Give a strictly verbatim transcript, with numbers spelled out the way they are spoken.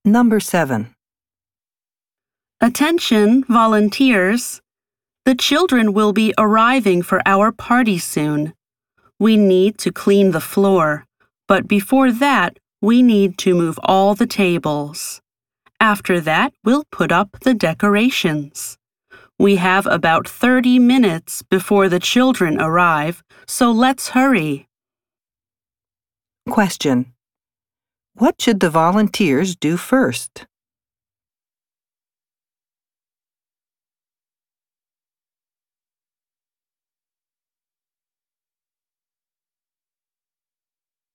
Number seven. Attention, volunteers. The children will be arriving for our party soon. We need to clean the floor, but before that, we need to move all the tables. After that, we'll put up the decorations. We have about thirty minutes before the children arrive, so let's hurry. Question. What should the volunteers do first?